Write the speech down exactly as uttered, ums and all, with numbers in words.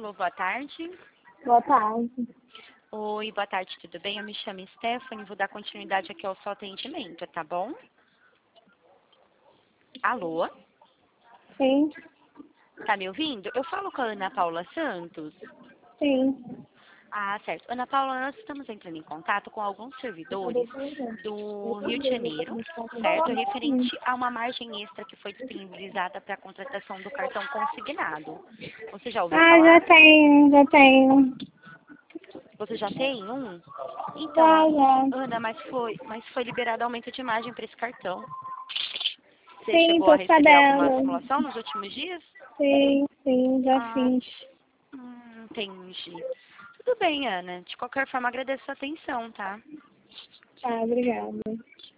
Alô, boa tarde. Boa tarde. Oi, boa tarde, tudo bem? Eu me chamo Stephanie, vou dar continuidade aqui ao seu atendimento, tá bom? Alô? Sim, Tá me ouvindo? Eu falo com a Ana Paula Santos. sim. Ah, certo. Ana Paula, nós estamos entrando em contato com alguns servidores do Rio de Janeiro, certo? Referente a uma margem extra que foi disponibilizada para a contratação do cartão consignado. Você já ouviu Ah, falar? já tenho, já tenho. Você já tem um? Então, Já, já. Ana, mas foi, mas foi liberado aumento de margem para esse cartão. Você Sim, chegou a tô receber alguma sabendo. simulação nos últimos dias? Sim, sim, já Ah, fiz. hum, entendi. Tudo bem, Ana. De qualquer forma, agradeço a atenção, tá? Tá, obrigada.